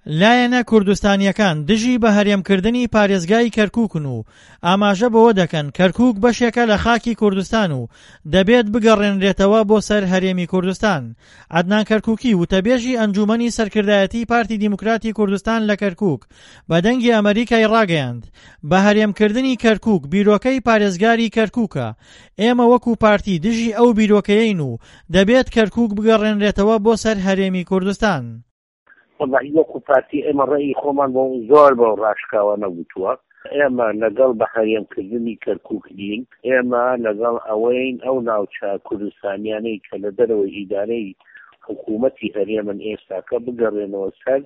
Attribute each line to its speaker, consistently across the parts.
Speaker 1: لایەنە کوردستانیەکان دژی بە هەرێمکردنی پارێزگای کەرکووکن و ئاماژە بەوە دەکەن کەرکووک بەشێکە لە خاکی کوردستان و دەبێت بگەڕێنرێتەوە بۆ سەر هەرێمی کوردستان. عەدنان کەرکووکی وتەبێژی ئەنجومەنی سەرکردایەتی پارتی دیموکراتی کوردستان لە کەرکووک بە دەنگی ئەمریکای ڕاگەیاند بە هەرێمکردنی کەرکووک بیرۆکەی پارێزگاری کەرکووکە. ئێمە وەکو پارتی دژی ئەو بیرۆکەیەین و دەبێت کەرکووک بگەڕێنرێتەوە بۆ سەر هەرێمی کوردستان.
Speaker 2: وەڵاهی وەکو پارتی ئێمە ڕێی خۆمان بۆ زۆر بە ڕاشکاوە نەبووتووە. ئێمە لەگەڵ بە هەرێمکردنی کەرکووک دین، ئێمە لەگەڵ ئەوەین ئەو ناوچە کوردستانیانەی کە لە دەرەوەی ئیدارەی حکوومەتی هەرێمن ئێستاکە بگەڕێنەوە سەر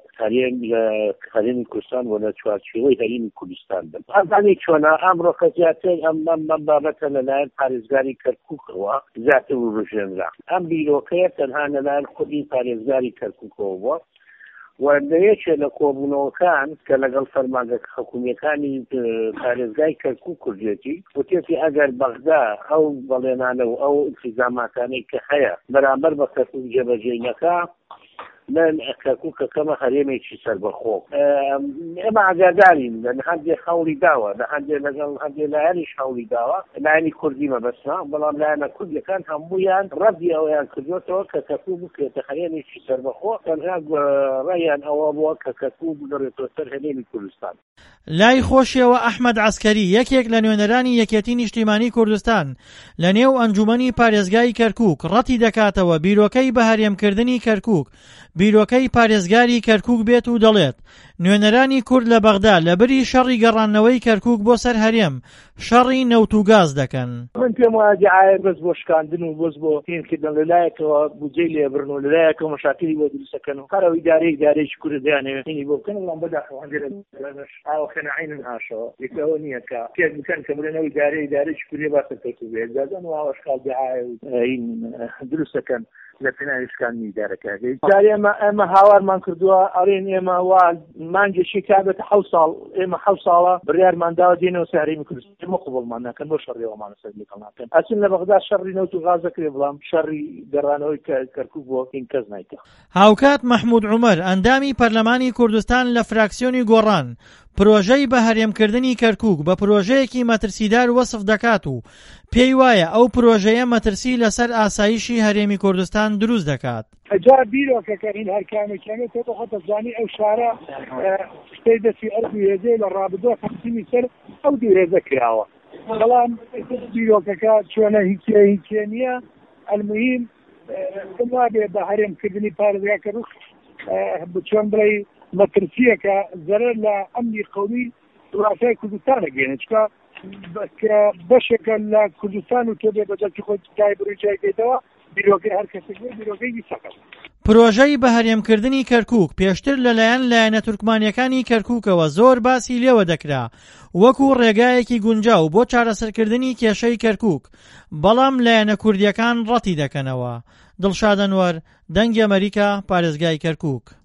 Speaker 2: هەرێمی کوردستان و لە چوارچێوەی هەرێمی کوردستان بن. ئازانی چۆنە ئەمڕۆ کە زیاتر ئەم بابەتە لەلایەن پارێزگاری کەرکووکەوە زیاتر ڕژێنرا. ئەم بیرۆکەیە تەنها لەلایەن خودی پارێزگاری کەرکووکەوە بووە و لەیەکێ لە کۆبوونەوەکان کە لەگەڵ فەرمانگە حکوومیەکانی پارێزگای کەرکووک کردێتی وتێتی ئەگەر بەغدا ئەو بەڵێنانە و ئەو ئیلتیزاماتانەی کە هەیە بەرامبەر بە کەرکووک جێبەجێ نەکا من کەرکووکەکەمە هەرێمێکی سەربەخۆ. ئێمە ئاگادارین لە هەندێک هەوڵی داوە لە لەگەڵ هەندێک لایەنیش هەوڵی داوە لایەنی کوردی مەبەسنا، بەڵام لایەنە کوردیەکان هەموویان ڕەدی ئەویان کردوێتەوە کە کەرکووک بکرێتە هەرێمێکی سەربەخۆ. تەنها ڕێیان ئەوە بووە کە کەرکووک بگەڕێتەوە سەر هەرێمی کوردستان.
Speaker 1: لای خۆشیەوە ئەحمەد عەسکەری یەکێک لە نوێنەرانی یەکێتی نیشتیمانی کوردستان لە نێو ئەنجومەنی پارێزگای کەرکووک ڕەتی دەکاتەوە بیرۆکەی بە هەرێمکردنی کەرکووک بیرۆکەی پارێزگاری کەرکووک بێت و دەڵێت نوێنەرانی کورد لە بەغدا لە بری شەڕی گەڕانەوەی کەرکووک بۆ سەر هەرێم شەڕی نەوت و گاز دەکەن.
Speaker 3: من پێم وایە دیعایە بەس بۆ شکاندن و بەس بۆ تێنکردن لەلایەکەوە بودجەی لێبرن و لەلایەکەوە مەشاکلی بۆ دروستەکەن و هەرەوەی دارێکی کوورد دەیانەوێت بۆ بکەن وڵام بەداخەوە ئاوەکەنە عینن هاشەوە یەکەوە نییە کە پێک بکەن کە بڵێنەوەی دارێکی کوردی باسە پێکو بێت دازان و ئاوەشقال دیعایە این دروستەکەن لە پێناویشکانی دارەکەی جارێ ئێمە هاوارمان کردووە ئەڵێن ئێمە وا مانگێکی کابێت حەوت ساڵ ئێمە حەوت ساڵە بڕیارمان داوە دێنەوە سەر هەرێمی کوردستان ئێمە قوبڵمان ناکەن بۆ شەڕیەوەمان سەر لێکەڵ ناکەن ئەچن لە بەغدا شەڕی نەوت و غاز دەکرێ بەڵام شەڕی گەڕانەوەی کەرکووک بۆ هین کەس نایکە.
Speaker 1: هاوکات مەحموود عومەر ئەندامی پەرلەمانی کوردستان لە فراکسیۆنی گۆڕان پرۆژەی بە هەرێمکردنی کەرکووک بە پرۆژەیەکی مەترسیدار وەسف دەکات و پێی وایە ئەو پرۆژەیە مەترسی لەسەر ئاسایشی هەرێمی کوردستان دروست دەکات.
Speaker 4: جا بیرۆکەکەین هەرکانێکیانێت تۆ خۆتە زانی ئەو شارە شتەی دەستی ئەو هێزەی لە ڕابردووە خەمسینی سەر ئەو دوو هێزە کراوە، بەڵام بیرۆکەکە چۆنە هیچێ نییە. ئەلموهیم وابێ بە هەرێمکردنی پارێزگای کەرکووک چۆن بڵێ مەترسیەکە زەرەر لە ئەمنی قەومی وڵاتای کوردستانە گەێنێت چکە بەشێکە لە کوردستان و تۆ بێ بەجەکی خۆی تای بڕووی جایگەیتەوە بیرۆکەی هەر کەسێک بیرۆکەی دیسەکەن.
Speaker 1: پرۆژەی بە هەرێمکردنی کەرکووک پێشتر لەلایەن لایەنە تورکمانیەکانی کەرکووکەوە زۆر باسی لێوە دەکرا وەکو ڕێگایەکی گونجاو بۆ چارەسەرکردنی کێشەی کەرکووک، بەڵام لایەنە کوردیەکان ڕەتی دەکەنەوە. دڵشاد ئەنوەر، دەنگی ئەمریکا، پارێزگای کەرکووک.